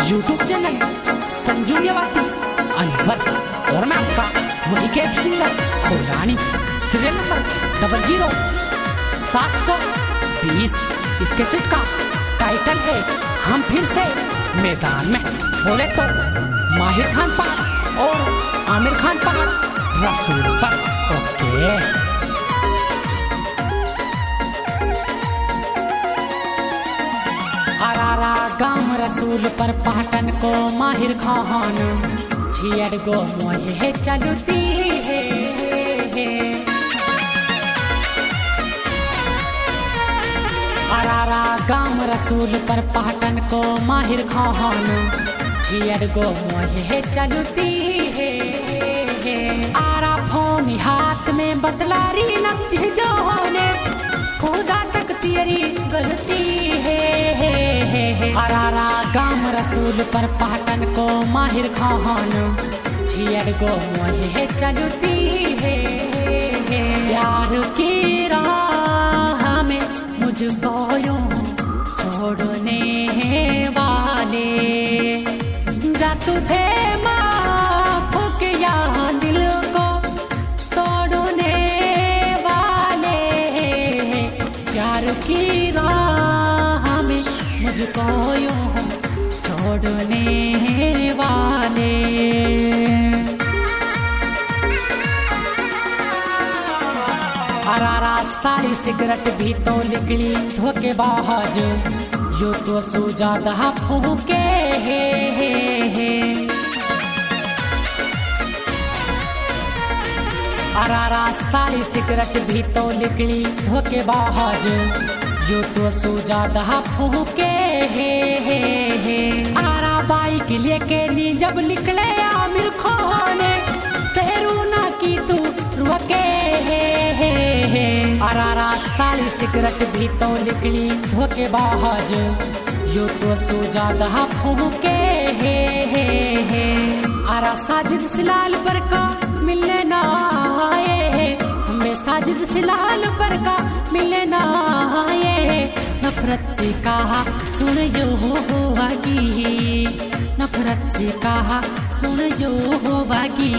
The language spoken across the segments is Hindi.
यूट्यूब चैनल संजू मेवाती अलवर और मैं आपका वही कैब सिंगर पुरानी सीरियल नंबर 00720। इस कैसेट का टाइटल है हम फिर से मैदान में। बोले तो माहिर खान पर और आमिर खान पर रसूल पर। ओके अरारा गाम रसूल पर पाटन को माहिर खान छियड़ गो मोहे चलती है। अरारा गाम रसूल पर पाटन को माहिर खान छियड़ गो मोहे चलती है। आरा फोन हाथ में बतलारी नक्च जोने खुदा तक तेरी गलती है। अरारा गाम रसूल पर पाटन को माहिर खान छियड़ गो मोहे चलती है। प्यार की राह में मुझको यूं छोड़ने वाले जा तुझे माफ किया दिल को तोड़ने वाले। प्यार की राह में मुझको यूं छोड़ने वाले। अरारा सारी सिगरेट भी तो निकली धोखेबाज यो तो सुजादा फूके। अरारा सारी सिगरेट भी तो निकली धोखेबाज यो तो सुजादा फूके। आरा बाइक लेके ली जब निकले आमिर खान सहरूना की तू रुके। अरारा सारी सिगरेट भी तो निकली धोखेबाज यो तो सुजादा फूके। आरा साजिद सिलाल पर का मिलने ना आए हमें साजिद सिलाल पर का मिलने ना आए। नफरत से कहा सुन जो होगी नफरत से कहा सुन जो होगी।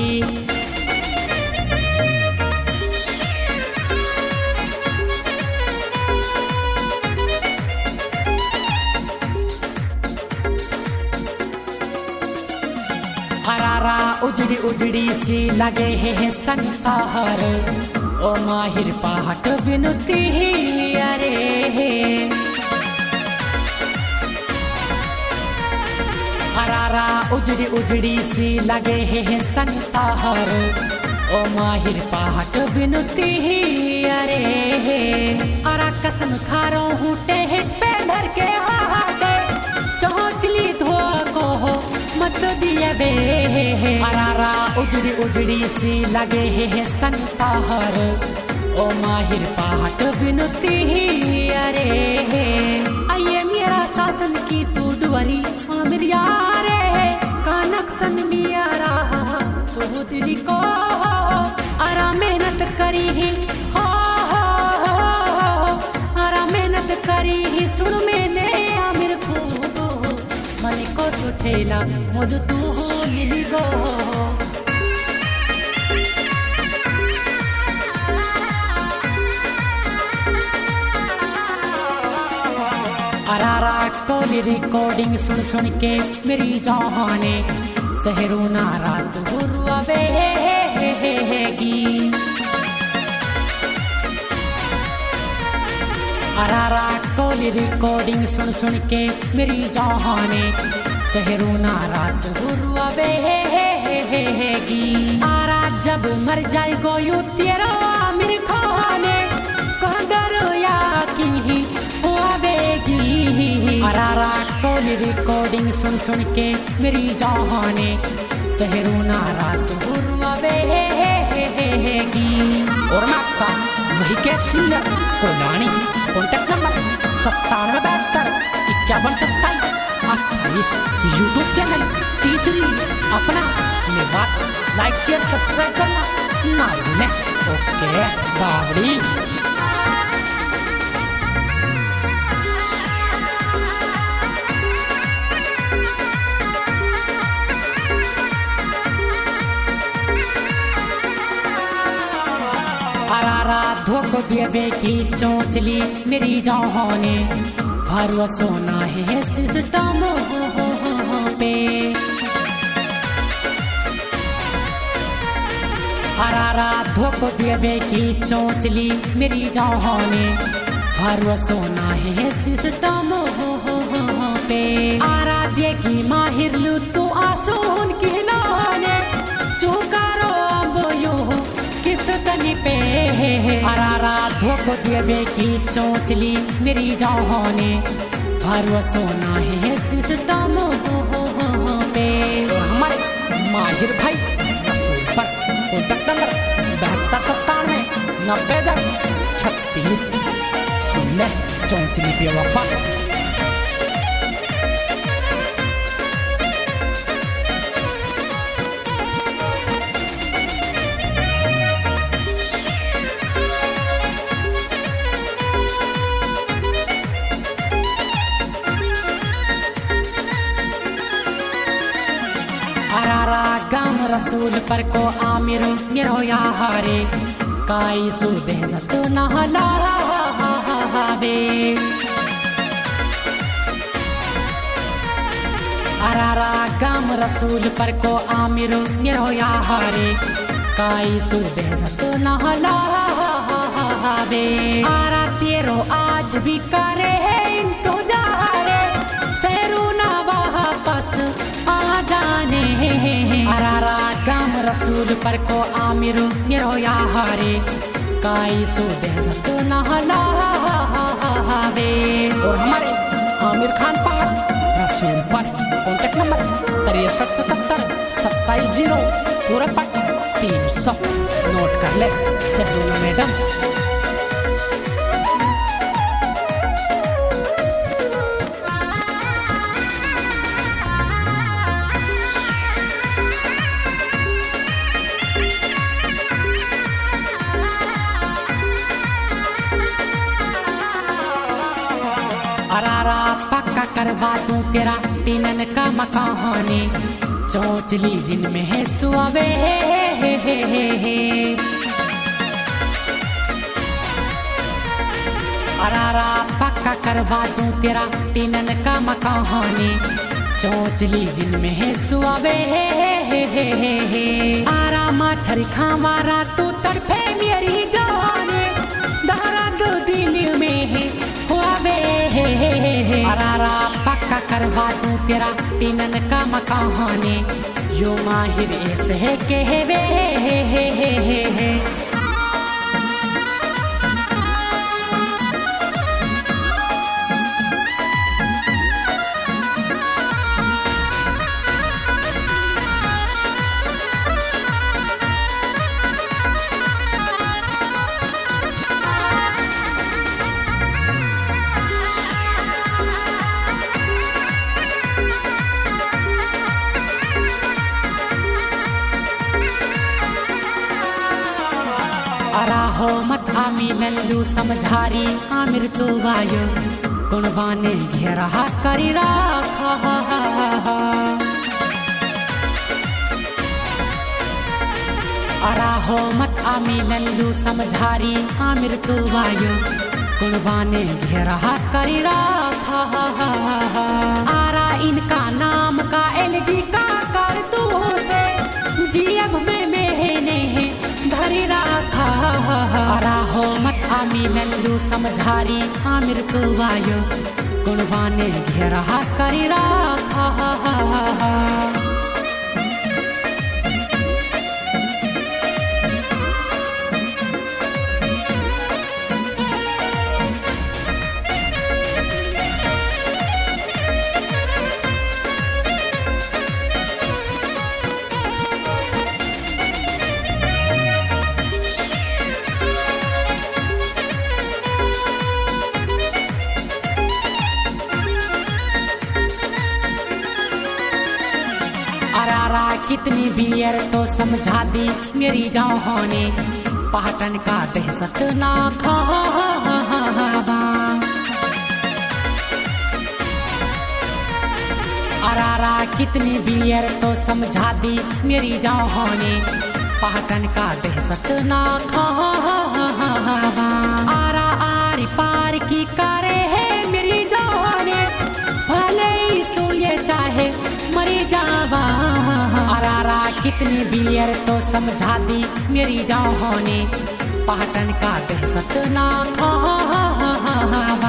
अरारा उजड़ी उजड़ी सी लगे है संसार ओ माहिर पाहट बिनती अरे। अरारा उजड़ी उजड़ी सी लगे है संसार ओ माहिर पाहट बिनती अरे। अरा कसम खा रहा हूँ टेहट पे धर के हाथे चौचली धो को मत दिए बे। अरारा उजड़ी उजड़ी सी लगे है संसार ओ माहिर पाहट बिनती अरे। आइए मेरा शासन की तू डुवरी आमिर यारे कानक्सन मियारा तो दिली को अरा मेहनत करी ही हो अरा मेहनत करी ही सुन मैंने आमिर को मन को सुछेला मोल तू मिली गो। अरारा कोली रिकॉर्डिंग सुन सुन के मेरी जाने सहरूना रात हुर्वेगी। अरारा कोली रिकॉर्डिंग सुन सुन के मेरी जाने सहरूना रात हुर्वेगी। आरा जब मर जाए गोयू तेरा आमिर खान कदर या की होवेगी। अरारा कोली रिकॉर्डिंग सुन सुन के मेरी जाने सहरूना रात हुर्वेगी। और मैं आपका वही कैब सिंगर पुरानी कॉन्टेक्ट नंबर 9772512728। यूट्यूब चैनल तीसरी अपना मेवात लाइक शेयर सब्सक्राइब करना ना भूलें। ओके बावड़ी। देवे की चोंचली मेरी जाने भरोसा ना है सिस्टम पे। हरारा धोख देवे की चोंचली मेरी जाने भरोसा ना है सिस्टम पे। आराध्य की माहिर लू तू आसून खिलाने चुकारो अब यो किस तनी पे। हरारा धोख देवे की चोंचली मेरी जाने भरोसा ना है सिस्टम पे। हमारे माहिर भाई रसूल पर कॉन्टैक्ट नंबर 7297 90 10 36। सुन ले चोंचली बेवफा। अरारा गाम रसूल पर को आमिर मेरो यारे काई सुबेजत नहलावे। अरारा गाम रसूल पर को आमिर मेरो यारे काई सुबेजत नहलावे। आरा तेरो आज भी करे इंतजारे सेरू ना वापस आ जाने। अरारा गाम रसूल पर को आमिर मेरो यारे काई सुबेजत नहलावे। और हमारे आमिर खान पहाड़ रसूल पर कॉन्टैक्ट नंबर 6377 27 पूरा पट 300। नोट कर ले सहूना मैडम। अरारा पक्का करवा दूं तेरा टीनन का मकाने चोंचली जिनमें है सुआवे। अरारा पक्का करवा दूं तेरा टीनन का मकाने चोंचली जिनमें है सुआवे। आरा मछरी खामारा तू तड़फे मेरी जाने दारा दो दिल में है हुआवे। अरारा पक्का करवा दूं तेरा टीनन का मकाने यो माहिर ऐसे है कहवे। अराहो मत आमी लल्लू समझारी आमिर तो वायो गुणबाने घेरा करी राखा। अराहो मत आमी लल्लू समझारी आमिर तो वायो गुणबाने घेरा करी राखा। आरा इनका नाम का एलजी का कर तू से जीएब में मैंने धरी राखा। अराहो मत आमी लल्लू समझारी आमिर तो वायो गुणबाने घेरा करी राखा। कितनी बियर तो समझा दी मेरी जाओ ने पाटन का दहशत ना खावा। अरारा कितनी बियर तो समझा दी मेरी जाओ ने पाटन का दहशत ना खावा। मेरी जावा। अरारा कितनी बियर तो समझा दी मेरी जान ने, पाटन का दहशत ना खावा।